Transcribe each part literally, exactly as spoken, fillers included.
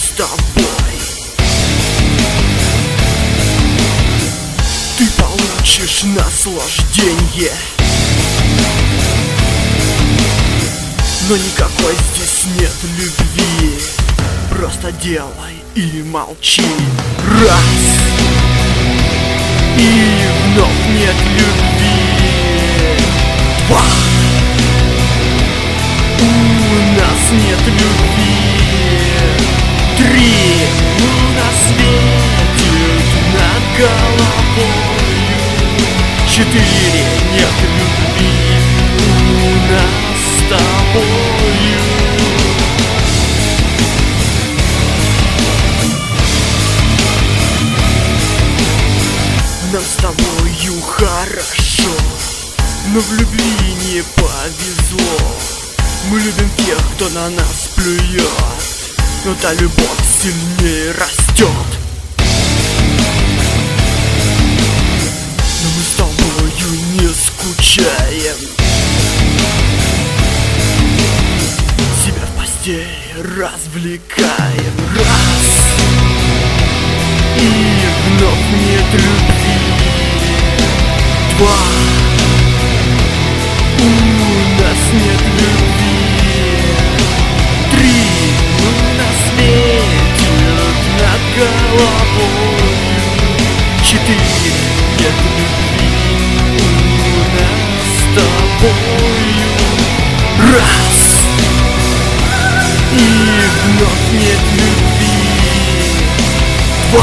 с тобой. Ты получишь наслаждение, но никакой здесь нет любви. Просто делай и молчи. Раз, и вновь нет любви. Два, у нас нет любви. Три, луна светит над головой. Четыре, нет любви у нас с тобою. Нам с тобою хорошо, но в любви не повезло. Мы любим тех, кто на нас плюет, но та любовь сильнее растет. Но мы с тобою не скучаем, себя в постели развлекаем. Раз, и вновь нет любви. Два, у нас нет любви. Три, луна светит над головой. Четыре, нет любви у нас с тобою. Раз, и вновь нет любви. Два,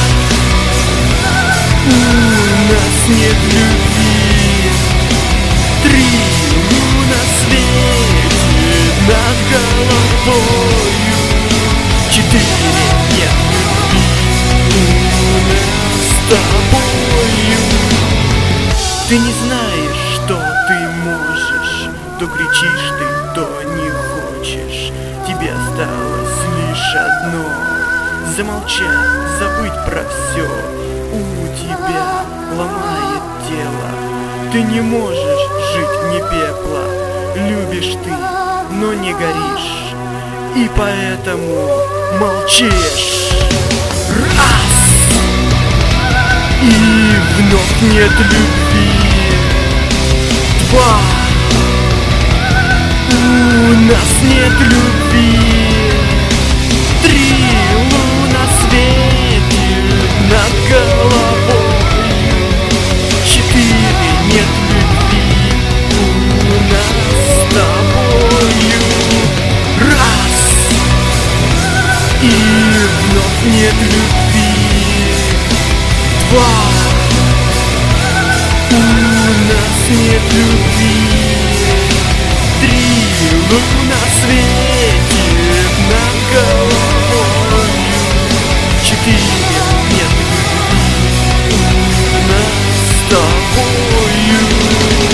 у нас нет любви. Три, луна светит над головою. Четыре, нет любви у нас с тобою. Ты не знаешь, что ты можешь, то кричишь ты, то не хочешь. Тебе осталось лишь одно — замолчать, забыть про все. У тебя ломает тело, ты не можешь жить вне пепла. Любишь ты, но не горишь, и поэтому молчишь. Раз, и вновь нет любви. Два, у нас нет любви. Три, луна светит над головой. Четыре, нет любви у нас с тобою. Раз, и вновь нет любви. Два, у нас нет любви. Три, луна светит над головой. Четыре, нет любви у нас с тобою.